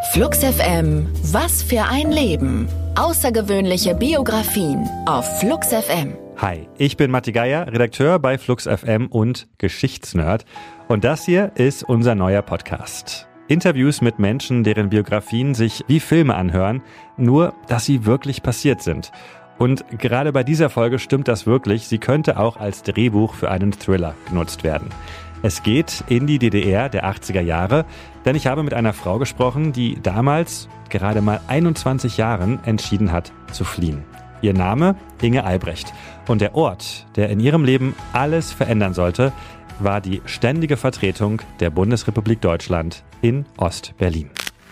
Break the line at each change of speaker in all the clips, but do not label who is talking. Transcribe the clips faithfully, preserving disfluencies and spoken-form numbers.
Flux F M, was für ein Leben. Außergewöhnliche Biografien auf Flux F M.
Hi, ich bin Matti Geier, Redakteur bei Flux F M und Geschichtsnerd. Und das hier ist unser neuer Podcast. Interviews mit Menschen, deren Biografien sich wie Filme anhören, nur dass sie wirklich passiert sind. Und gerade bei dieser Folge stimmt das wirklich. Sie könnte auch als Drehbuch für einen Thriller genutzt werden. Es geht in die D D R der achtziger Jahre, denn ich habe mit einer Frau gesprochen, die damals, gerade mal einundzwanzig Jahren, entschieden hat zu fliehen. Ihr Name Inge Albrecht. Und der Ort, der in ihrem Leben alles verändern sollte, war die ständige Vertretung der Bundesrepublik Deutschland in Ost-Berlin.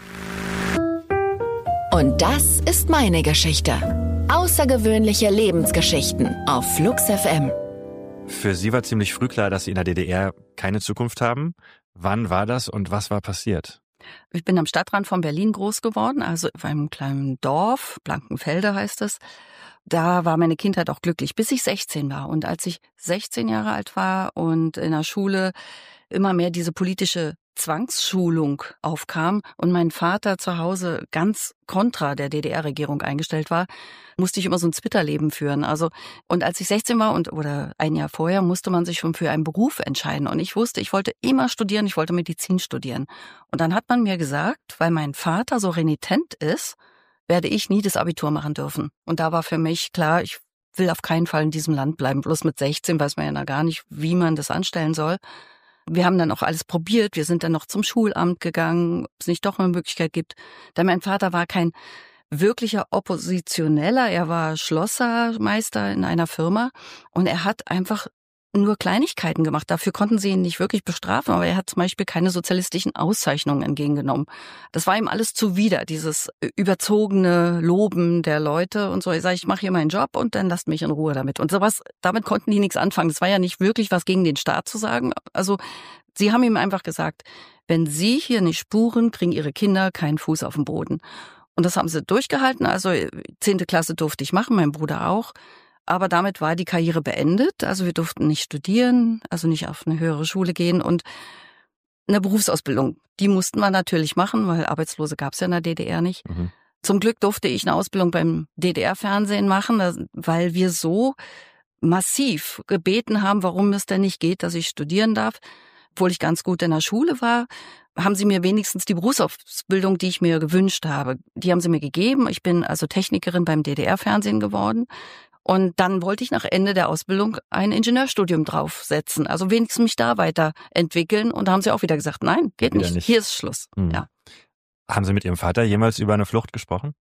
Und das ist meine Geschichte. Außergewöhnliche Lebensgeschichten auf Flux F M.
Für Sie war ziemlich früh klar, dass Sie in der D D R keine Zukunft haben. Wann war das und was war passiert?
Ich bin am Stadtrand von Berlin groß geworden, also auf einem kleinen Dorf, Blankenfelde heißt es. Da war meine Kindheit auch glücklich, bis ich sechzehn war. Und als ich sechzehn Jahre alt war und in der Schule immer mehr diese politische Zwangsschulung aufkam und mein Vater zu Hause ganz kontra der D D R-Regierung eingestellt war, musste ich immer so ein Zwitterleben führen. Also, und als ich sechzehn war und oder ein Jahr vorher, musste man sich schon für einen Beruf entscheiden. Und ich wusste, ich wollte immer studieren, ich wollte Medizin studieren. Und dann hat man mir gesagt, weil mein Vater so renitent ist, werde ich nie das Abitur machen dürfen. Und da war für mich klar, ich will auf keinen Fall in diesem Land bleiben. Bloß mit sechzehn weiß man ja noch gar nicht, wie man das anstellen soll. Wir haben dann auch alles probiert. Wir sind dann noch zum Schulamt gegangen, ob es nicht doch eine Möglichkeit gibt. Denn mein Vater war kein wirklicher Oppositioneller. Er war Schlossermeister in einer Firma und er hat einfach nur Kleinigkeiten gemacht. Dafür konnten sie ihn nicht wirklich bestrafen, aber er hat zum Beispiel keine sozialistischen Auszeichnungen entgegengenommen. Das war ihm alles zuwider, dieses überzogene Loben der Leute und so. Ich sage, ich mache hier meinen Job und dann lasst mich in Ruhe damit. Und sowas, damit konnten die nichts anfangen. Das war ja nicht wirklich was gegen den Staat zu sagen. Also sie haben ihm einfach gesagt, wenn Sie hier nicht spuren, kriegen Ihre Kinder keinen Fuß auf den Boden. Und das haben sie durchgehalten. Also zehnte Klasse durfte ich machen, mein Bruder auch. Aber damit war die Karriere beendet. Also wir durften nicht studieren, also nicht auf eine höhere Schule gehen. Und eine Berufsausbildung, die mussten wir natürlich machen, weil Arbeitslose gab es ja in der D D R nicht. Mhm. Zum Glück durfte ich eine Ausbildung beim D D R-Fernsehen machen, weil wir so massiv gebeten haben, warum es denn nicht geht, dass ich studieren darf. Obwohl ich ganz gut in der Schule war, haben sie mir wenigstens die Berufsausbildung, die ich mir gewünscht habe, die haben sie mir gegeben. Ich bin also Technikerin beim D D R-Fernsehen geworden. Und dann wollte ich nach Ende der Ausbildung ein Ingenieurstudium draufsetzen, also wenigstens mich da weiterentwickeln. Und da haben sie auch wieder gesagt, nein, geht nicht. nicht, hier ist Schluss. Hm. Ja.
Haben Sie mit Ihrem Vater jemals über eine Flucht gesprochen?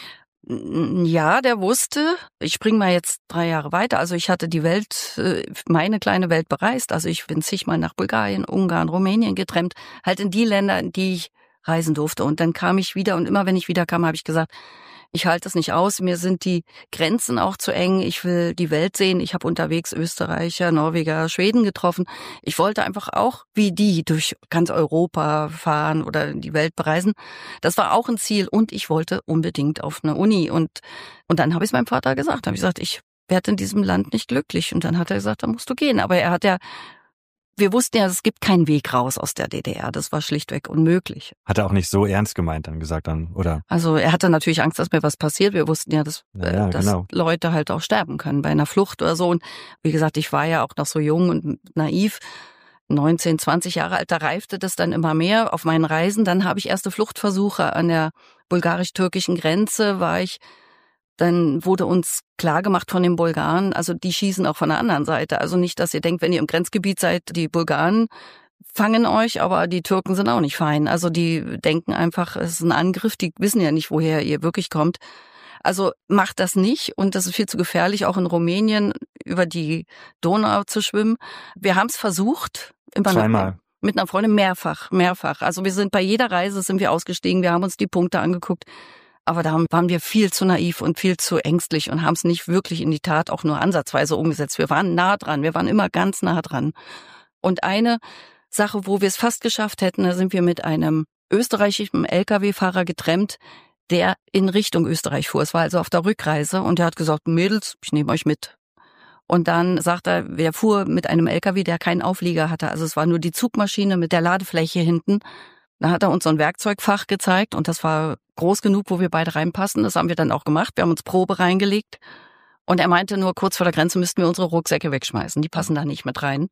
Ja, der wusste, ich springe mal jetzt drei Jahre weiter, also ich hatte die Welt, meine kleine Welt bereist, also ich bin zigmal nach Bulgarien, Ungarn, Rumänien getrennt, halt in die Länder, in die ich reisen durfte. Und dann kam ich wieder und immer wenn ich wiederkam, habe ich gesagt, ich halte es nicht aus, mir sind die Grenzen auch zu eng, ich will die Welt sehen, ich habe unterwegs Österreicher, Norweger, Schweden getroffen. Ich wollte einfach auch wie die durch ganz Europa fahren oder die Welt bereisen. Das war auch ein Ziel und ich wollte unbedingt auf eine Uni. Und und dann habe ich es meinem Vater gesagt, habe ich gesagt, ich werde in diesem Land nicht glücklich. Und dann hat er gesagt, da musst du gehen. Aber er hat ja Wir wussten ja, es gibt keinen Weg raus aus der D D R. Das war schlichtweg unmöglich.
Hat er auch nicht so ernst gemeint dann gesagt dann, oder?
Also er hatte natürlich Angst, dass mir was passiert. Wir wussten ja, dass,
ja, ja,
äh, dass
genau.
Leute halt auch sterben können bei einer Flucht oder so. Und wie gesagt, ich war ja auch noch so jung und naiv. neunzehn, zwanzig Jahre alt, da reifte das dann immer mehr auf meinen Reisen. Dann habe ich erste Fluchtversuche an der bulgarisch-türkischen Grenze, war ich. Dann wurde uns klargemacht von den Bulgaren, also die schießen auch von der anderen Seite. Also nicht, dass ihr denkt, wenn ihr im Grenzgebiet seid, die Bulgaren fangen euch, aber die Türken sind auch nicht fein. Also die denken einfach, es ist ein Angriff, die wissen ja nicht, woher ihr wirklich kommt. Also macht das nicht und das ist viel zu gefährlich, auch in Rumänien über die Donau zu schwimmen. Wir haben es versucht. Immer
Zweimal.
Mit einer Freundin mehrfach, mehrfach. Also wir sind bei jeder Reise sind wir ausgestiegen, wir haben uns die Punkte angeguckt. Aber da waren wir viel zu naiv und viel zu ängstlich und haben es nicht wirklich in die Tat auch nur ansatzweise umgesetzt. Wir waren nah dran, wir waren immer ganz nah dran. Und eine Sache, wo wir es fast geschafft hätten, da sind wir mit einem österreichischen L K W-Fahrer getrennt, der in Richtung Österreich fuhr. Es war also auf der Rückreise und der hat gesagt, Mädels, ich nehme euch mit. Und dann sagt er, der fuhr mit einem L K W, der keinen Auflieger hatte. Also es war nur die Zugmaschine mit der Ladefläche hinten. Da hat er uns so ein Werkzeugfach gezeigt und das war groß genug, wo wir beide reinpassen. Das haben wir dann auch gemacht. Wir haben uns Probe reingelegt und er meinte nur, kurz vor der Grenze müssten wir unsere Rucksäcke wegschmeißen. Die passen da nicht mit rein.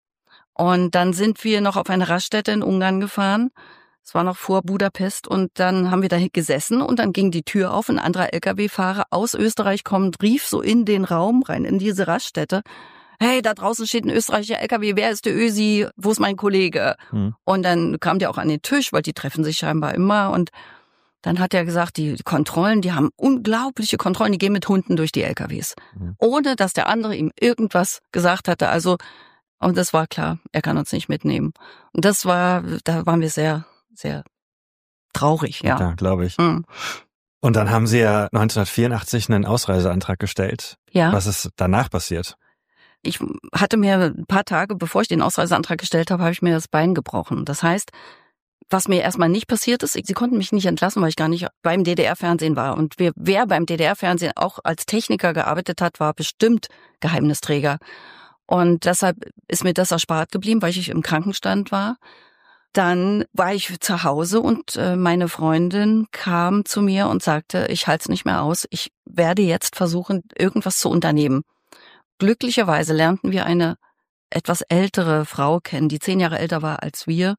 Und dann sind wir noch auf eine Raststätte in Ungarn gefahren. Es war noch vor Budapest und dann haben wir da gesessen und dann ging die Tür auf. Ein anderer L K W-Fahrer aus Österreich kommt, rief so in den Raum rein, in diese Raststätte. Hey, da draußen steht ein österreichischer L K W, wer ist der Ösi, wo ist mein Kollege? Hm. Und dann kam der auch an den Tisch, weil die treffen sich scheinbar immer. Und dann hat er gesagt, die Kontrollen, die haben unglaubliche Kontrollen, die gehen mit Hunden durch die L K Ws. Hm. Ohne, dass der andere ihm irgendwas gesagt hatte. Also, und das war klar, er kann uns nicht mitnehmen. Und das war, da waren wir sehr, sehr traurig, ja.
Ja, glaube ich.
Hm.
Und dann haben Sie ja neunzehnhundertvierundachtzig einen Ausreiseantrag gestellt.
Ja.
Was ist danach passiert?
Ich hatte mir ein paar Tage, bevor ich den Ausreiseantrag gestellt habe, habe ich mir das Bein gebrochen. Das heißt, was mir erstmal nicht passiert ist, sie konnten mich nicht entlassen, weil ich gar nicht beim D D R-Fernsehen war. Und wer, wer beim D D R-Fernsehen auch als Techniker gearbeitet hat, war bestimmt Geheimnisträger. Und deshalb ist mir das erspart geblieben, weil ich im Krankenstand war. Dann war ich zu Hause und meine Freundin kam zu mir und sagte, ich halte es nicht mehr aus, ich werde jetzt versuchen, irgendwas zu unternehmen. Glücklicherweise lernten wir eine etwas ältere Frau kennen, die zehn Jahre älter war als wir.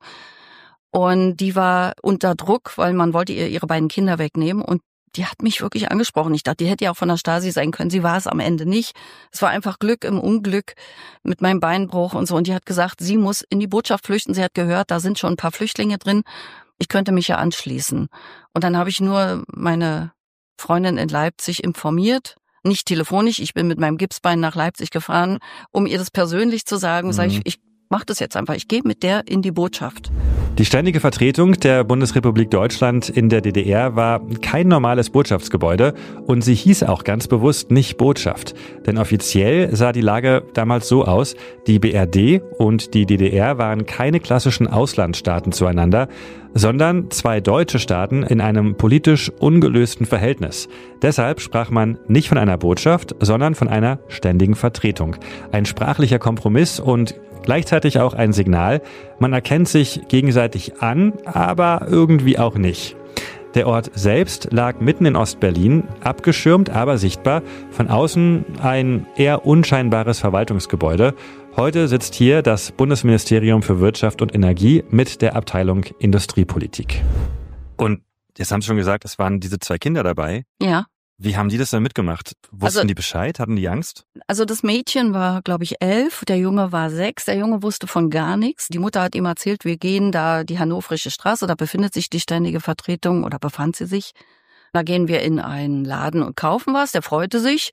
Und die war unter Druck, weil man wollte ihr ihre beiden Kinder wegnehmen. Und die hat mich wirklich angesprochen. Ich dachte, die hätte ja auch von der Stasi sein können. Sie war es am Ende nicht. Es war einfach Glück im Unglück mit meinem Beinbruch und so. Und die hat gesagt, sie muss in die Botschaft flüchten. Sie hat gehört, da sind schon ein paar Flüchtlinge drin. Ich könnte mich ja anschließen. Und dann habe ich nur meine Freundin in Leipzig informiert. Nicht telefonisch, ich bin mit meinem Gipsbein nach Leipzig gefahren, um ihr das persönlich zu sagen. Mhm. Sag ich, ich mach das jetzt einfach, ich gehe mit der in die Botschaft.
Die ständige Vertretung der Bundesrepublik Deutschland in der D D R war kein normales Botschaftsgebäude und sie hieß auch ganz bewusst nicht Botschaft. Denn offiziell sah die Lage damals so aus, die B R D und die D D R waren keine klassischen Auslandsstaaten zueinander, sondern zwei deutsche Staaten in einem politisch ungelösten Verhältnis. Deshalb sprach man nicht von einer Botschaft, sondern von einer ständigen Vertretung. Ein sprachlicher Kompromiss und gleichzeitig auch ein Signal, man erkennt sich gegenseitig an, aber irgendwie auch nicht. Der Ort selbst lag mitten in Ostberlin, abgeschirmt, aber sichtbar. Von außen ein eher unscheinbares Verwaltungsgebäude. Heute sitzt hier das Bundesministerium für Wirtschaft und Energie mit der Abteilung Industriepolitik. Und jetzt haben Sie schon gesagt, es waren diese zwei Kinder dabei.
Ja.
Wie haben die das dann mitgemacht? Wussten also, die Bescheid? Hatten die Angst?
Also das Mädchen war, glaube ich, elf, der Junge war sechs. Der Junge wusste von gar nichts. Die Mutter hat ihm erzählt, wir gehen da die Hannoverische Straße, da befindet sich die ständige Vertretung oder befand sie sich. Da gehen wir in einen Laden und kaufen was. Der freute sich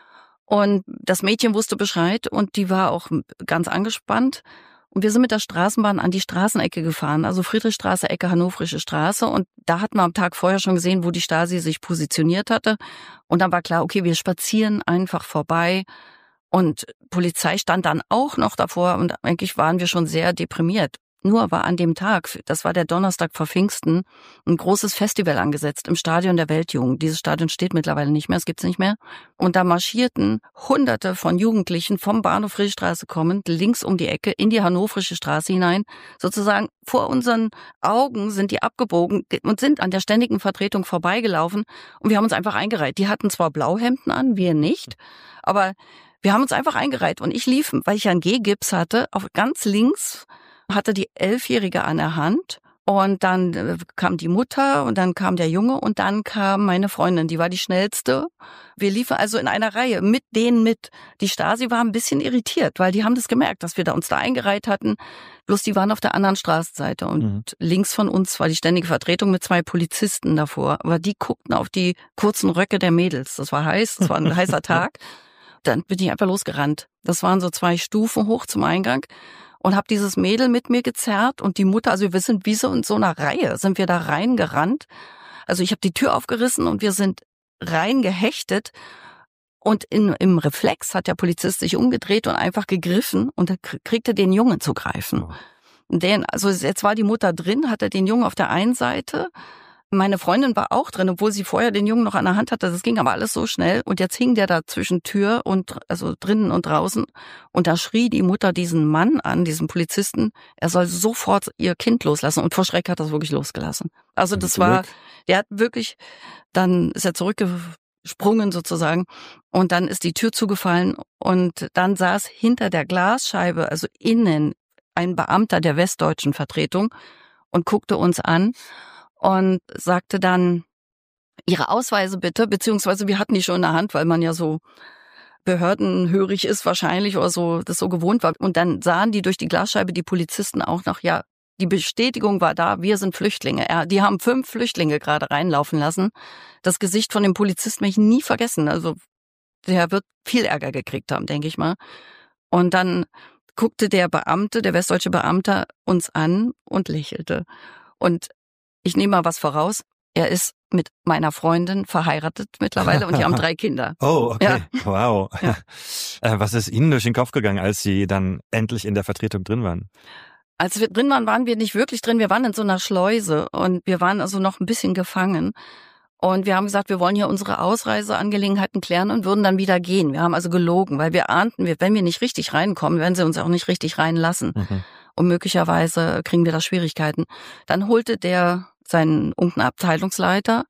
und das Mädchen wusste Bescheid und die war auch ganz angespannt. Und wir sind mit der Straßenbahn an die Straßenecke gefahren, also Friedrichstraße, Ecke Hannoverische Straße. Und da hatten wir am Tag vorher schon gesehen, wo die Stasi sich positioniert hatte. Und dann war klar, okay, wir spazieren einfach vorbei. Und Polizei stand dann auch noch davor und eigentlich waren wir schon sehr deprimiert. Nur war an dem Tag, das war der Donnerstag vor Pfingsten, ein großes Festival angesetzt im Stadion der Weltjugend. Dieses Stadion steht mittlerweile nicht mehr, es gibt's nicht mehr. Und da marschierten Hunderte von Jugendlichen vom Bahnhof Friedrichstraße kommend, links um die Ecke, in die Hannoverische Straße hinein. Sozusagen vor unseren Augen sind die abgebogen und sind an der ständigen Vertretung vorbeigelaufen. Und wir haben uns einfach eingereiht. Die hatten zwar Blauhemden an, wir nicht, aber wir haben uns einfach eingereiht. Und ich lief, weil ich ja einen Gehgips hatte, auf ganz links hatte die Elfjährige an der Hand und dann kam die Mutter und dann kam der Junge und dann kam meine Freundin, die war die schnellste. Wir liefen also in einer Reihe mit denen mit. Die Stasi war ein bisschen irritiert, weil die haben das gemerkt, dass wir da uns da eingereiht hatten. Bloß die waren auf der anderen Straßenseite und mhm. links von uns war die ständige Vertretung mit zwei Polizisten davor. Aber die guckten auf die kurzen Röcke der Mädels. Das war heiß, das war ein heißer Tag. Dann bin ich einfach losgerannt. Das waren so zwei Stufen hoch zum Eingang. Und habe dieses Mädel mit mir gezerrt und die Mutter, also wir sind wie so in so einer Reihe, sind wir da reingerannt. Also ich habe die Tür aufgerissen und wir sind reingehechtet und in, im Reflex hat der Polizist sich umgedreht und einfach gegriffen und er kriegte den Jungen zu greifen. Oh. Den, also jetzt war die Mutter drin, hatte den Jungen auf der einen Seite, Meine Freundin war auch drin, obwohl sie vorher den Jungen noch an der Hand hatte. Das ging aber alles so schnell. Und jetzt hing der da zwischen Tür und, also drinnen und draußen. Und da schrie die Mutter diesen Mann an, diesen Polizisten, er soll sofort ihr Kind loslassen. Und vor Schreck hat er es wirklich losgelassen. Also das war, der hat wirklich, dann ist er zurückgesprungen sozusagen. Und dann ist die Tür zugefallen. Und dann saß hinter der Glasscheibe, also innen, ein Beamter der westdeutschen Vertretung und guckte uns an. Und sagte dann, Ihre Ausweise bitte, beziehungsweise wir hatten die schon in der Hand, weil man ja so behördenhörig ist wahrscheinlich oder so, das so gewohnt war. Und dann sahen die durch die Glasscheibe, die Polizisten auch noch, ja, die Bestätigung war da, wir sind Flüchtlinge. Ja, die haben fünf Flüchtlinge gerade reinlaufen lassen. Das Gesicht von dem Polizisten werde ich nie vergessen. Also der wird viel Ärger gekriegt haben, denke ich mal. Und dann guckte der Beamte, der westdeutsche Beamte uns an und lächelte. Und ich nehme mal was voraus. Er ist mit meiner Freundin verheiratet mittlerweile und die haben drei Kinder.
Oh, okay. Ja. Wow.
Ja.
Was ist Ihnen durch den Kopf gegangen, als Sie dann endlich in der Vertretung drin waren?
Als wir drin waren, waren wir nicht wirklich drin. Wir waren in so einer Schleuse und wir waren also noch ein bisschen gefangen. Und wir haben gesagt, wir wollen hier unsere Ausreiseangelegenheiten klären und würden dann wieder gehen. Wir haben also gelogen, weil wir ahnten, wenn wir nicht richtig reinkommen, werden sie uns auch nicht richtig reinlassen. Mhm. Und möglicherweise kriegen wir da Schwierigkeiten. Dann holte der seinen unten Abteilungsleiter,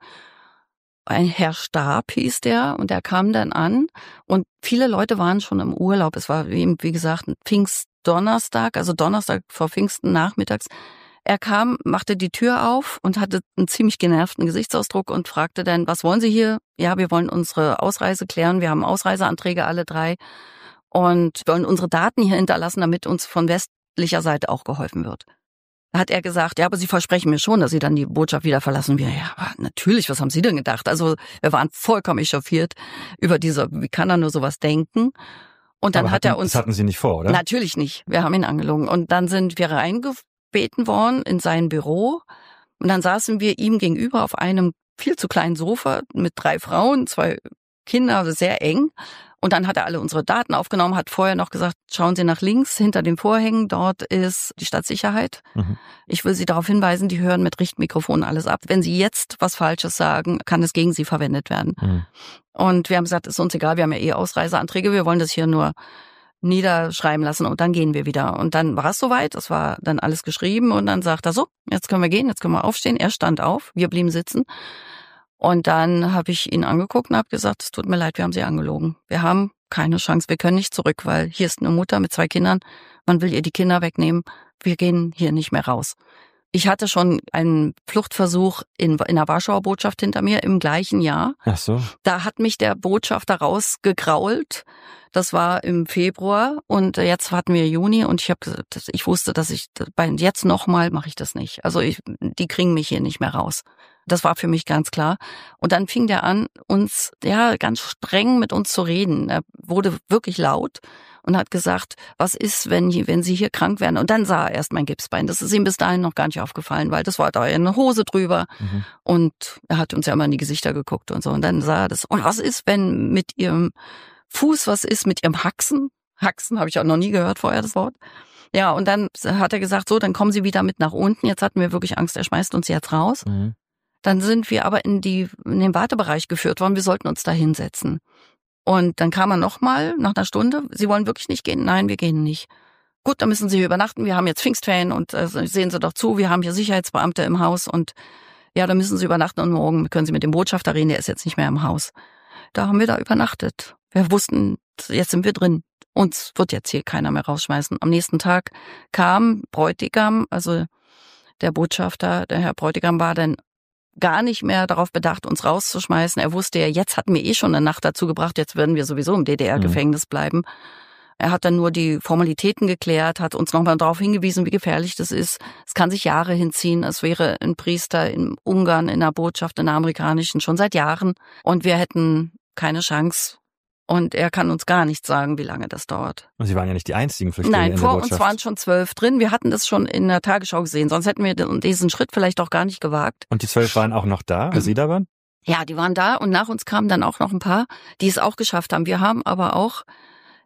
ein Herr Stab hieß der, und der kam dann an. Und viele Leute waren schon im Urlaub. Es war, wie, wie gesagt, ein Pfingstdonnerstag, also Donnerstag vor Pfingsten nachmittags. Er kam, machte die Tür auf und hatte einen ziemlich genervten Gesichtsausdruck und fragte dann, was wollen Sie hier? Ja, wir wollen unsere Ausreise klären. Wir haben Ausreiseanträge, alle drei. Und wollen unsere Daten hier hinterlassen, damit uns von westlicher Seite auch geholfen wird. Da hat er gesagt, ja, aber Sie versprechen mir schon, dass Sie dann die Botschaft wieder verlassen. Wir, ja, natürlich, was haben Sie denn gedacht? Also wir waren vollkommen echauffiert über diese, wie kann er nur sowas denken? Und dann
aber
hat
hatten,
er uns...
Das hatten Sie nicht vor, oder?
Natürlich nicht. Wir haben ihn angelogen. Und dann sind wir reingebeten worden in sein Büro. Und dann saßen wir ihm gegenüber auf einem viel zu kleinen Sofa mit drei Frauen, zwei Kinder, also sehr eng. Und dann hat er alle unsere Daten aufgenommen, hat vorher noch gesagt, schauen Sie nach links, hinter den Vorhängen, dort ist die Stadtsicherheit. Mhm. Ich will Sie darauf hinweisen, die hören mit Richtmikrofonen alles ab. Wenn Sie jetzt was Falsches sagen, kann es gegen Sie verwendet werden. Mhm. Und wir haben gesagt, ist uns egal, wir haben ja eh Ausreiseanträge, wir wollen das hier nur niederschreiben lassen und dann gehen wir wieder. Und dann war es soweit, es war dann alles geschrieben und dann sagt er so, jetzt können wir gehen, jetzt können wir aufstehen. Er stand auf, wir blieben sitzen. Und dann habe ich ihn angeguckt und habe gesagt, es tut mir leid, wir haben Sie angelogen. Wir haben keine Chance, wir können nicht zurück, weil hier ist eine Mutter mit zwei Kindern, man will ihr die Kinder wegnehmen, wir gehen hier nicht mehr raus. Ich hatte schon einen Fluchtversuch in, in der Warschauer Botschaft hinter mir im gleichen Jahr.
Ach so.
Da hat mich der Botschafter rausgegrault. Das war im Februar und jetzt hatten wir Juni und ich habe, ich wusste, dass ich bei jetzt nochmal mache ich das nicht. Also ich, die kriegen mich hier nicht mehr raus. Das war für mich ganz klar. Und dann fing der an, uns ja ganz streng mit uns zu reden. Er wurde wirklich laut und hat gesagt, was ist, wenn, wenn Sie hier krank werden? Und dann sah er erst mein Gipsbein. Das ist ihm bis dahin noch gar nicht aufgefallen, weil das war da eine Hose drüber. Mhm. Und er hat uns ja immer in die Gesichter geguckt und so. Und dann sah er das. Und was ist, wenn mit Ihrem Fuß, was ist mit Ihrem Haxen? Haxen habe ich auch noch nie gehört vorher, das Wort. Ja, und dann hat er gesagt, so, dann kommen Sie wieder mit nach unten. Jetzt hatten wir wirklich Angst, er schmeißt uns jetzt raus. Mhm. Dann sind wir aber in die in den Wartebereich geführt worden. Wir sollten uns da hinsetzen. Und dann kam er nochmal nach einer Stunde. Sie wollen wirklich nicht gehen? Nein, wir gehen nicht. Gut, dann müssen Sie hier übernachten. Wir haben jetzt Pfingstferien und äh, sehen Sie doch zu, wir haben hier Sicherheitsbeamte im Haus und ja, da müssen Sie übernachten und morgen können Sie mit dem Botschafter reden, der ist jetzt nicht mehr im Haus. Da haben wir da übernachtet. Wir wussten, jetzt sind wir drin. Uns wird jetzt hier keiner mehr rausschmeißen. Am nächsten Tag kam Bräutigam, also der Botschafter, der Herr Bräutigam war dann gar nicht mehr darauf bedacht, uns rauszuschmeißen. Er wusste ja, jetzt hatten wir eh schon eine Nacht dazu gebracht, jetzt werden wir sowieso im D D R-Gefängnis bleiben. Er hat dann nur die Formalitäten geklärt, hat uns nochmal darauf hingewiesen, wie gefährlich das ist. Es kann sich Jahre hinziehen. Es wäre ein Priester in Ungarn, in der Botschaft, in der amerikanischen, schon seit Jahren. Und wir hätten keine Chance. Und er kann uns gar nicht sagen, wie lange das dauert.
Und Sie waren ja nicht die einzigen Flüchtlinge in der
Nein, vor
Botschaft.
uns waren schon zwölf drin. Wir hatten das schon in der Tagesschau gesehen. Sonst hätten wir diesen Schritt vielleicht auch gar nicht gewagt.
Und die zwölf waren auch noch da, als Sie da waren?
Ja, die waren da. Und nach uns kamen dann auch noch ein paar, die es auch geschafft haben. Wir haben aber auch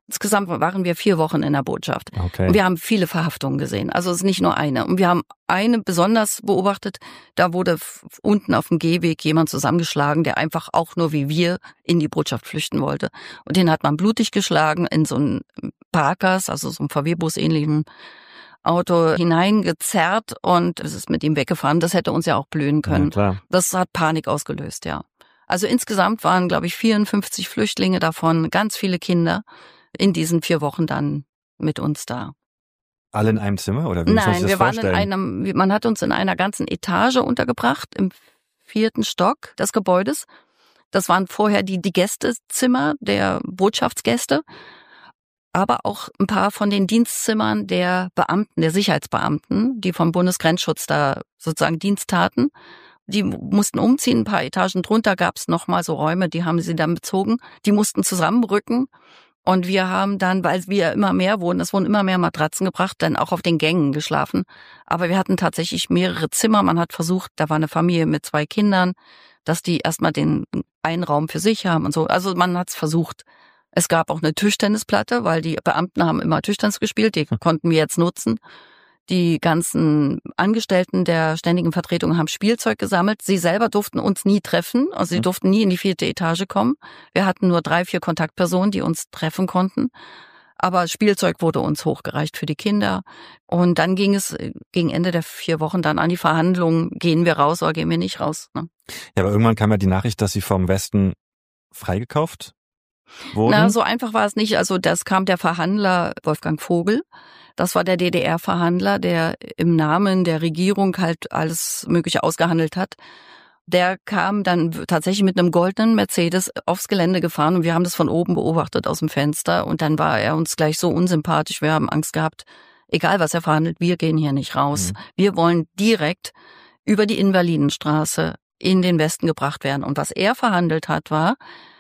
Insgesamt waren wir vier Wochen in der Botschaft.
Okay.
Und wir haben viele Verhaftungen gesehen. Also es ist nicht nur eine. Und wir haben eine besonders beobachtet. Da wurde f- unten auf dem Gehweg jemand zusammengeschlagen, der einfach auch nur wie wir in die Botschaft flüchten wollte. Und den hat man blutig geschlagen in so einen Parkers, also so einen V W-Bus ähnlichen Auto hineingezerrt und es ist mit ihm weggefahren. Das hätte uns ja auch blühen können.
Ja, klar.
Das hat Panik ausgelöst, ja. Also insgesamt waren, glaube ich, vierundfünfzig Flüchtlinge davon, ganz viele Kinder in diesen vier Wochen dann mit uns da.
Alle in einem Zimmer oder wie muss man sich
Nein,
das
wir waren
vorstellen?
in einem, man hat uns in einer ganzen Etage untergebracht, im vierten Stock des Gebäudes. Das waren vorher die, die Gästezimmer der Botschaftsgäste, aber auch ein paar von den Dienstzimmern der Beamten, der Sicherheitsbeamten, die vom Bundesgrenzschutz da sozusagen Dienst taten. Die mussten umziehen, ein paar Etagen drunter gab es nochmal so Räume, die haben sie dann bezogen. Die mussten zusammenrücken und wir haben dann, weil wir immer mehr wurden, es wurden immer mehr Matratzen gebracht, dann auch auf den Gängen geschlafen. Aber wir hatten tatsächlich mehrere Zimmer. Man hat versucht, da war eine Familie mit zwei Kindern, dass die erstmal den einen Raum für sich haben und so. Also man hat es versucht. Es gab auch eine Tischtennisplatte, weil die Beamten haben immer Tischtennis gespielt, die konnten wir jetzt nutzen. Die ganzen Angestellten der ständigen Vertretung haben Spielzeug gesammelt. Sie selber durften uns nie treffen, also sie durften nie in die vierte Etage kommen. Wir hatten nur drei, vier Kontaktpersonen, die uns treffen konnten. Aber Spielzeug wurde uns hochgereicht für die Kinder. Und dann ging es gegen Ende der vier Wochen dann an die Verhandlungen. Gehen wir raus oder gehen wir nicht raus? Ne?
Ja, aber irgendwann kam ja die Nachricht, dass sie vom Westen freigekauft wurden.
Na, so einfach war es nicht. Also das kam der Verhandler Wolfgang Vogel. Das war der D D R-Verhandler, der im Namen der Regierung halt alles Mögliche ausgehandelt hat. Der kam dann tatsächlich mit einem goldenen Mercedes aufs Gelände gefahren und wir haben das von oben beobachtet aus dem Fenster. Und dann war er uns gleich so unsympathisch. Wir haben Angst gehabt, egal was er verhandelt, wir gehen hier nicht raus. Mhm. Wir wollen direkt über die Invalidenstraße in den Westen gebracht werden. Und was er verhandelt hat, war,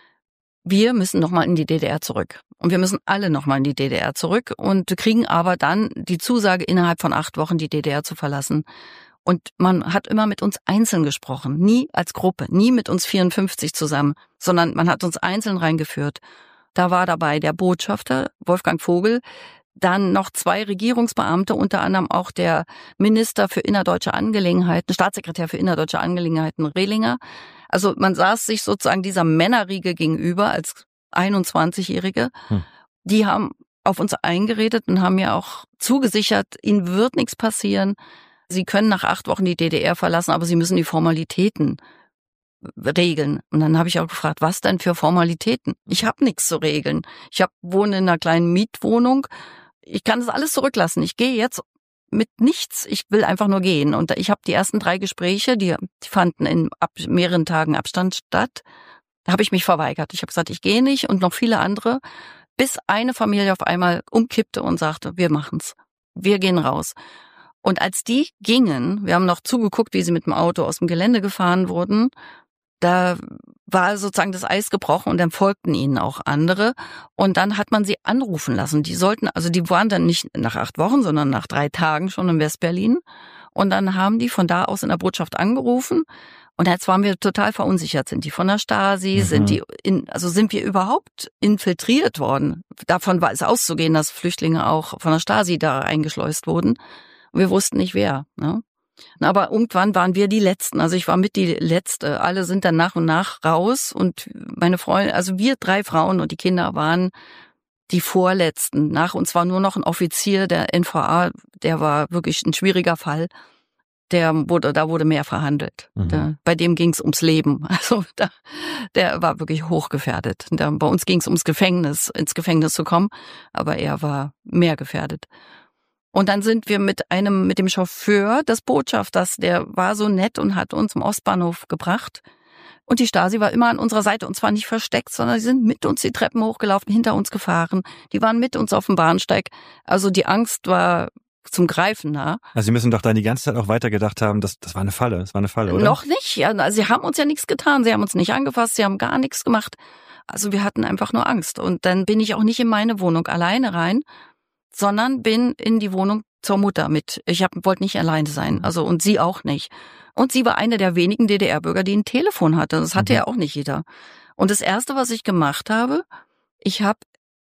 wir müssen nochmal in die D D R zurück. Und wir müssen alle nochmal in die D D R zurück und kriegen aber dann die Zusage, innerhalb von acht Wochen die D D R zu verlassen. Und man hat immer mit uns einzeln gesprochen, nie als Gruppe, nie mit uns vierundfünfzig zusammen, sondern man hat uns einzeln reingeführt. Da war dabei der Botschafter, Wolfgang Vogel, dann noch zwei Regierungsbeamte, unter anderem auch der Minister für innerdeutsche Angelegenheiten, Staatssekretär für innerdeutsche Angelegenheiten, Rehlinger. Also man saß sich sozusagen dieser Männerriege gegenüber als einundzwanzigjährige. Hm. Die haben auf uns eingeredet und haben mir auch zugesichert, ihnen wird nichts passieren. Sie können nach acht Wochen die D D R verlassen, aber sie müssen die Formalitäten regeln. Und dann habe ich auch gefragt, was denn für Formalitäten? Ich habe nichts zu regeln. Ich hab, wohne in einer kleinen Mietwohnung. Ich kann das alles zurücklassen. Ich gehe jetzt mit nichts. Ich will einfach nur gehen. Und ich habe die ersten drei Gespräche, die, die fanden in ab, mehreren Tagen Abstand statt. Da habe ich mich verweigert. Ich habe gesagt, ich gehe nicht und noch viele andere, bis eine Familie auf einmal umkippte und sagte, wir machen's. Wir gehen raus. Und als die gingen, wir haben noch zugeguckt, wie sie mit dem Auto aus dem Gelände gefahren wurden, da war sozusagen das Eis gebrochen und dann folgten ihnen auch andere. Und dann hat man sie anrufen lassen. Die sollten, also die waren dann nicht nach acht Wochen, sondern nach drei Tagen schon in Westberlin. Und dann haben die von da aus in der Botschaft angerufen. Und jetzt waren wir total verunsichert. Sind die von der Stasi? Mhm. Sind die in, also sind wir überhaupt infiltriert worden? Davon war es auszugehen, dass Flüchtlinge auch von der Stasi da eingeschleust wurden. Und wir wussten nicht wer, ne? Aber irgendwann waren wir die Letzten. Also ich war mit die Letzte. Alle sind dann nach und nach raus. Und meine Freunde, also wir drei Frauen und die Kinder waren die Vorletzten. Nach uns war nur noch ein Offizier der N V A. Der war wirklich ein schwieriger Fall. Der wurde, da wurde mehr verhandelt. Mhm. Der, bei dem ging es ums Leben. Also da, der war wirklich hochgefährdet. Der, bei uns ging es ums Gefängnis, ins Gefängnis zu kommen. Aber er war mehr gefährdet. Und dann sind wir mit einem, mit dem Chauffeur des Botschafters, der war so nett und hat uns im Ostbahnhof gebracht. Und die Stasi war immer an unserer Seite und zwar nicht versteckt, sondern sie sind mit uns die Treppen hochgelaufen, hinter uns gefahren. Die waren mit uns auf dem Bahnsteig. Also die Angst war zum Greifen nah.
Also Sie müssen doch dann die ganze Zeit auch weitergedacht haben, das, das war eine Falle, das war eine Falle, oder?
Noch nicht, ja. Also sie haben uns ja nichts getan, sie haben uns nicht angefasst, sie haben gar nichts gemacht. Also wir hatten einfach nur Angst. Und dann bin ich auch nicht in meine Wohnung alleine rein, sondern bin in die Wohnung zur Mutter mit. Ich hab, wollte nicht alleine sein, also und sie auch nicht. Und sie war eine der wenigen D D R-Bürger, die ein Telefon hatte. Das hatte ja auch nicht jeder. Und das Erste, was ich gemacht habe, ich habe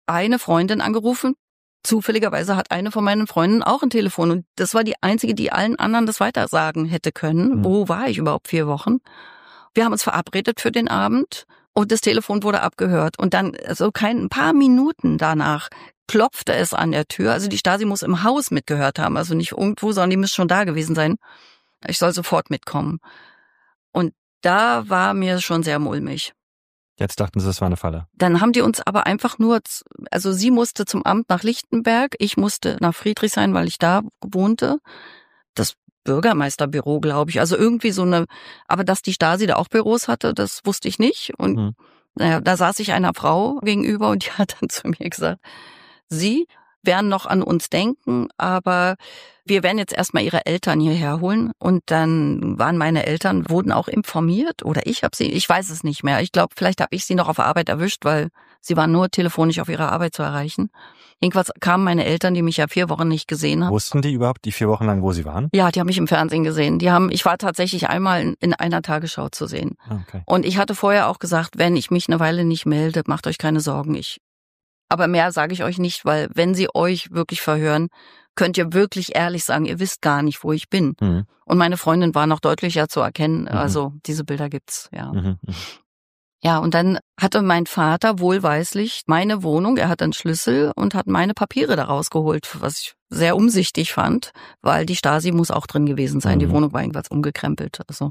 eine Freundin angerufen. Zufälligerweise hat eine von meinen Freunden auch ein Telefon und das war die einzige, die allen anderen das weitersagen hätte können. Mhm. Wo war ich überhaupt vier Wochen? Wir haben uns verabredet für den Abend und das Telefon wurde abgehört. Und dann, so kein ein paar Minuten danach, klopfte es an der Tür. Also die Stasi muss im Haus mitgehört haben, also nicht irgendwo, sondern die muss schon da gewesen sein. Ich soll sofort mitkommen. Und da war mir schon sehr mulmig.
Jetzt dachten sie, es war eine Falle.
Dann haben die uns aber einfach nur, also sie musste zum Amt nach Lichtenberg, ich musste nach Friedrichshain, weil ich da wohnte. Das Bürgermeisterbüro, glaube ich. Also irgendwie so eine, aber dass die Stasi da auch Büros hatte, das wusste ich nicht. Und mhm. naja, da saß ich einer Frau gegenüber und die hat dann zu mir gesagt, Sie werden noch an uns denken, aber wir werden jetzt erstmal Ihre Eltern hierher holen. Und dann waren meine Eltern, wurden auch informiert oder ich habe sie, ich weiß es nicht mehr. Ich glaube, vielleicht habe ich sie noch auf der Arbeit erwischt, weil sie waren nur telefonisch auf ihrer Arbeit zu erreichen. Jedenfalls kamen meine Eltern, die mich ja vier Wochen nicht gesehen haben.
Wussten die überhaupt die vier Wochen lang, wo sie waren?
Ja, die haben mich im Fernsehen gesehen. Die haben, ich war tatsächlich einmal in, in einer Tagesschau zu sehen.
Okay.
Und ich hatte vorher auch gesagt, wenn ich mich eine Weile nicht melde, macht euch keine Sorgen. Ich Aber mehr sage ich euch nicht, weil wenn sie euch wirklich verhören, könnt ihr wirklich ehrlich sagen, ihr wisst gar nicht, wo ich bin. Mhm. Und meine Freundin war noch deutlicher zu erkennen. Mhm. Also diese Bilder gibt's, ja. Mhm. Ja, und dann hatte mein Vater wohlweislich meine Wohnung, er hat einen Schlüssel und hat meine Papiere da rausgeholt, was ich sehr umsichtig fand, weil die Stasi muss auch drin gewesen sein. Mhm. Die Wohnung war irgendwas umgekrempelt. Also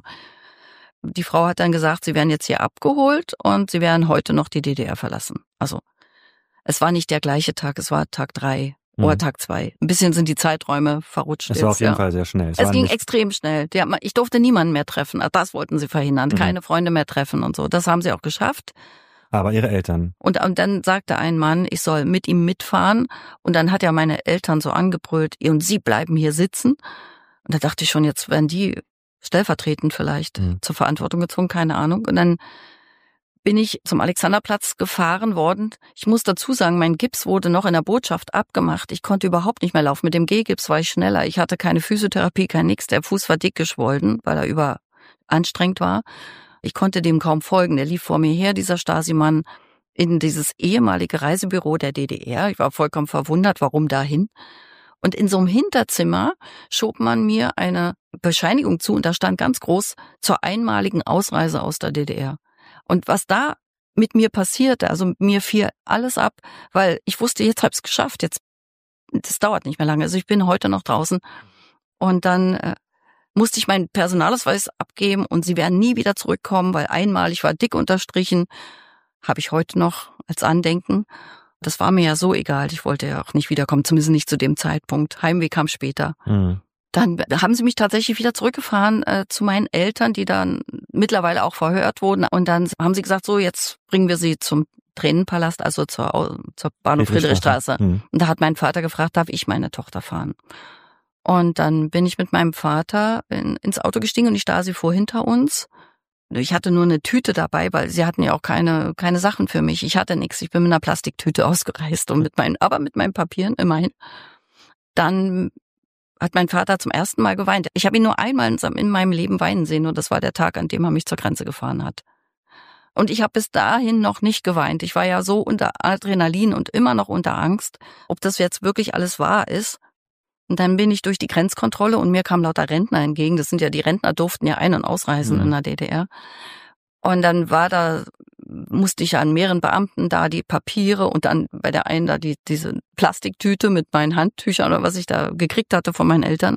die Frau hat dann gesagt, sie werden jetzt hier abgeholt und sie werden heute noch die D D R verlassen. Also es war nicht der gleiche Tag, es war Tag drei mhm. oder Tag zwei. Ein bisschen sind die Zeiträume verrutscht.
Es
jetzt,
war auf jeden
ja.
Fall sehr schnell.
Es, es ging extrem schnell. Die haben, ich durfte niemanden mehr treffen. Das wollten sie verhindern. Mhm. Keine Freunde mehr treffen und so. Das haben sie auch geschafft.
Aber ihre Eltern?
Und, und dann sagte ein Mann, ich soll mit ihm mitfahren. Und dann hat er meine Eltern so angebrüllt, und sie bleiben hier sitzen. Und da dachte ich schon, jetzt werden die stellvertretend vielleicht mhm. zur Verantwortung gezogen, keine Ahnung. Und dann bin ich zum Alexanderplatz gefahren worden. Ich muss dazu sagen, mein Gips wurde noch in der Botschaft abgemacht. Ich konnte überhaupt nicht mehr laufen. Mit dem G-Gips war ich schneller. Ich hatte keine Physiotherapie, kein nix. Der Fuß war dick geschwollen, weil er überanstrengend war. Ich konnte dem kaum folgen. Der lief vor mir her, dieser Stasi-Mann, in dieses ehemalige Reisebüro der D D R. Ich war vollkommen verwundert, warum dahin. Und in so einem Hinterzimmer schob man mir eine Bescheinigung zu und da stand ganz groß zur einmaligen Ausreise aus der D D R. Und was da mit mir passierte, also mir fiel alles ab, weil ich wusste, jetzt habe ich es geschafft, jetzt, das dauert nicht mehr lange. Also ich bin heute noch draußen und dann äh, musste ich meinen Personalausweis abgeben und sie werden nie wieder zurückkommen, weil einmal, ich war dick unterstrichen, habe ich heute noch als Andenken. Das war mir ja so egal, ich wollte ja auch nicht wiederkommen, zumindest nicht zu dem Zeitpunkt. Heimweh kam später. Mhm. Dann haben sie mich tatsächlich wieder zurückgefahren äh, zu meinen Eltern, die dann mittlerweile auch verhört wurden. Und dann haben sie gesagt, so jetzt bringen wir sie zum Tränenpalast, also zur, zur Bahnhof Friedrichstraße. Mhm. Und da hat mein Vater gefragt, darf ich meine Tochter fahren? Und dann bin ich mit meinem Vater in, ins Auto gestiegen und die Stasi fuhr hinter uns. Ich hatte nur eine Tüte dabei, weil sie hatten ja auch keine keine Sachen für mich. Ich hatte nichts. Ich bin mit einer Plastiktüte ausgereist und mit meinen, aber mit meinen Papieren immerhin. Dann hat mein Vater zum ersten Mal geweint. Ich habe ihn nur einmal in meinem Leben weinen sehen und das war der Tag, an dem er mich zur Grenze gefahren hat. Und ich habe bis dahin noch nicht geweint. Ich war ja so unter Adrenalin und immer noch unter Angst, ob das jetzt wirklich alles wahr ist. Und dann bin ich durch die Grenzkontrolle und mir kamen lauter Rentner entgegen. Das sind ja, die Rentner durften ja ein- und ausreisen mhm. in der D D R. Und dann war da, musste ich an mehreren Beamten da die Papiere und dann bei der einen da die diese Plastiktüte mit meinen Handtüchern oder was ich da gekriegt hatte von meinen Eltern.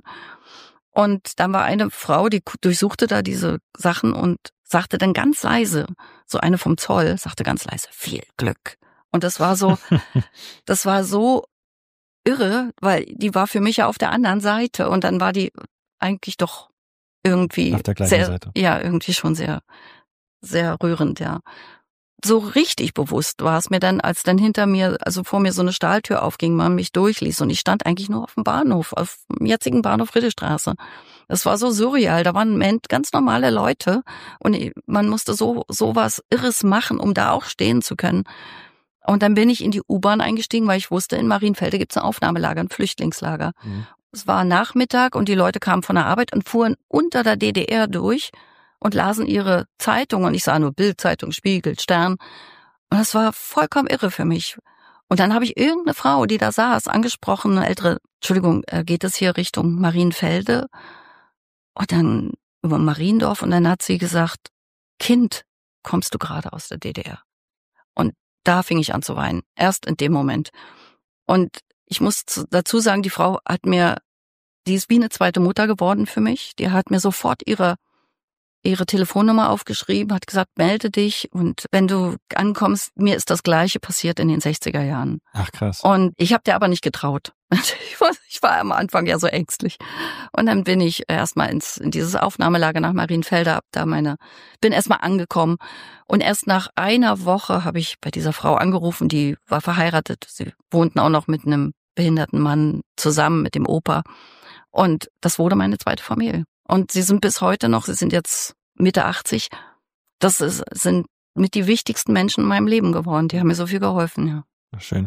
Und dann war eine Frau, die durchsuchte da diese Sachen und sagte dann ganz leise, so eine vom Zoll, sagte ganz leise, viel Glück. Und das war so, das war so irre, weil die war für mich ja auf der anderen Seite und dann war die eigentlich doch irgendwie
auf der gleichen
sehr,
Seite.
Ja, irgendwie schon sehr sehr rührend, ja. So richtig bewusst war es mir dann, als dann hinter mir, also vor mir so eine Stahltür aufging, man mich durchließ und ich stand eigentlich nur auf dem Bahnhof, auf dem jetzigen Bahnhof Friedrichstraße. Das war so surreal, da waren ganz normale Leute und man musste so sowas Irres machen, um da auch stehen zu können. Und dann bin ich in die U-Bahn eingestiegen, weil ich wusste, in Marienfelde gibt es ein Aufnahmelager, ein Flüchtlingslager. Mhm. Es war Nachmittag und die Leute kamen von der Arbeit und fuhren unter der D D R durch und lasen ihre Zeitung und ich sah nur Bild, Zeitung, Spiegel, Stern. Und das war vollkommen irre für mich. Und dann habe ich irgendeine Frau, die da saß, angesprochen, eine ältere, Entschuldigung, geht es hier Richtung Marienfelde? Und dann über Mariendorf und dann hat sie gesagt, Kind, kommst du gerade aus der D D R? Und da fing ich an zu weinen, erst in dem Moment. Und ich muss dazu sagen, die Frau hat mir, die ist wie eine zweite Mutter geworden für mich. Die hat mir sofort ihre ihre Telefonnummer aufgeschrieben, hat gesagt, melde dich und wenn du ankommst, mir ist das Gleiche passiert in den sechziger Jahren.
Ach krass.
Und ich habe dir aber nicht getraut. Ich war, ich war am Anfang ja so ängstlich. Und dann bin ich erstmal ins in dieses Aufnahmelager nach Marienfelde, hab da meine, bin erstmal angekommen. Und erst nach einer Woche habe ich bei dieser Frau angerufen, die war verheiratet. Sie wohnten auch noch mit einem behinderten Mann zusammen, mit dem Opa. Und das wurde meine zweite Familie. Und sie sind bis heute noch, sie sind jetzt Mitte achtzig, das ist, sind mit die wichtigsten Menschen in meinem Leben geworden. Die haben mir so viel geholfen, ja.
Schön.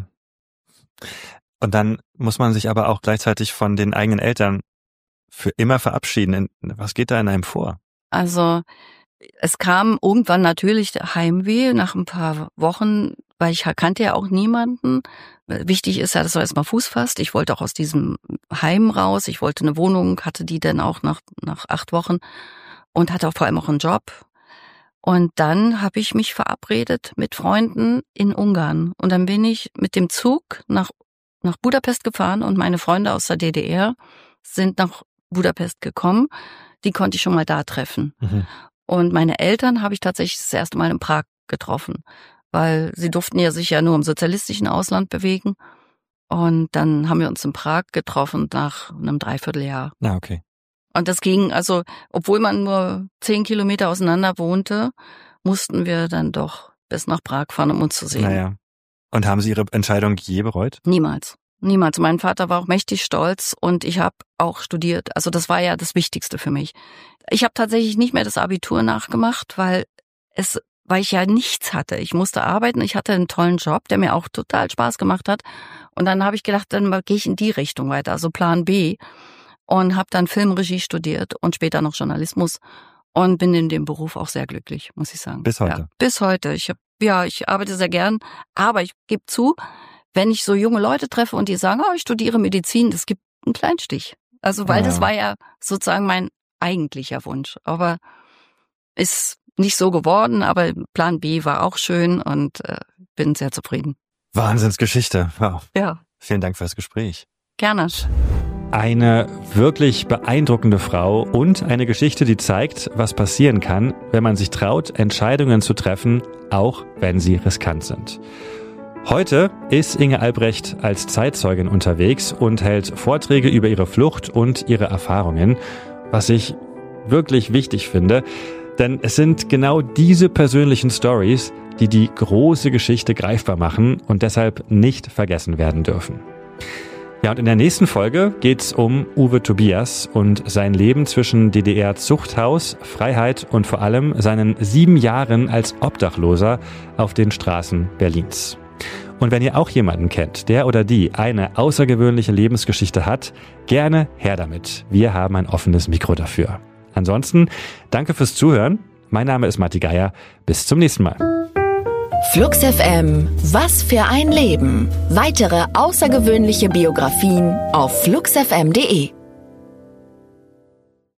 Und dann muss man sich aber auch gleichzeitig von den eigenen Eltern für immer verabschieden. Was geht da in einem vor?
Also es kam irgendwann natürlich Heimweh nach ein paar Wochen, weil ich kannte ja auch niemanden. Wichtig ist ja, dass du erstmal Fuß fasst. Ich wollte auch aus diesem Heim raus. Ich wollte eine Wohnung, hatte die dann auch nach nach acht Wochen und hatte auch vor allem auch einen Job. Und dann habe ich mich verabredet mit Freunden in Ungarn. Und dann bin ich mit dem Zug nach nach Budapest gefahren und meine Freunde aus der D D R sind nach Budapest gekommen. Die konnte ich schon mal da treffen. Mhm. Und meine Eltern habe ich tatsächlich das erste Mal in Prag getroffen, weil sie durften ja sich ja nur im sozialistischen Ausland bewegen. Und dann haben wir uns in Prag getroffen nach einem Dreivierteljahr.
Ah, okay.
Und das ging, also obwohl man nur zehn Kilometer auseinander wohnte, mussten wir dann doch bis nach Prag fahren, um uns zu sehen.
Naja. Und haben Sie Ihre Entscheidung je bereut?
Niemals. Niemals. Mein Vater war auch mächtig stolz und ich habe auch studiert. Also das war ja das Wichtigste für mich. Ich habe tatsächlich nicht mehr das Abitur nachgemacht, weil es, weil ich ja nichts hatte. Ich musste arbeiten. Ich hatte einen tollen Job, der mir auch total Spaß gemacht hat. Und dann habe ich gedacht, dann gehe ich in die Richtung weiter, also Plan B. Und habe dann Filmregie studiert und später noch Journalismus und bin in dem Beruf auch sehr glücklich, muss ich sagen.
Bis heute?
Ja, bis heute. Ich hab, ja, ich arbeite sehr gern, aber ich gebe zu, wenn ich so junge Leute treffe und die sagen, oh, ich studiere Medizin, das gibt einen kleinen Stich. Also weil ja. Das war ja sozusagen mein eigentlicher Wunsch. Aber ist nicht so geworden, aber Plan B war auch schön und äh, bin sehr zufrieden.
Wahnsinnsgeschichte. Wow.
Ja.
Vielen Dank für das Gespräch.
Gerne.
Eine wirklich beeindruckende Frau und eine Geschichte, die zeigt, was passieren kann, wenn man sich traut, Entscheidungen zu treffen, auch wenn sie riskant sind. Heute ist Inge Albrecht als Zeitzeugin unterwegs und hält Vorträge über ihre Flucht und ihre Erfahrungen, was ich wirklich wichtig finde, denn es sind genau diese persönlichen Stories, die die große Geschichte greifbar machen und deshalb nicht vergessen werden dürfen. Ja, und in der nächsten Folge geht's um Uwe Tobias und sein Leben zwischen D D R-Zuchthaus, Freiheit und vor allem seinen sieben Jahren als Obdachloser auf den Straßen Berlins. Und wenn ihr auch jemanden kennt, der oder die eine außergewöhnliche Lebensgeschichte hat, gerne her damit. Wir haben ein offenes Mikro dafür. Ansonsten, danke fürs Zuhören. Mein Name ist Matti Geier. Bis zum nächsten Mal.
Flux F M, was für ein Leben. Weitere außergewöhnliche Biografien auf flux f m punkt d e.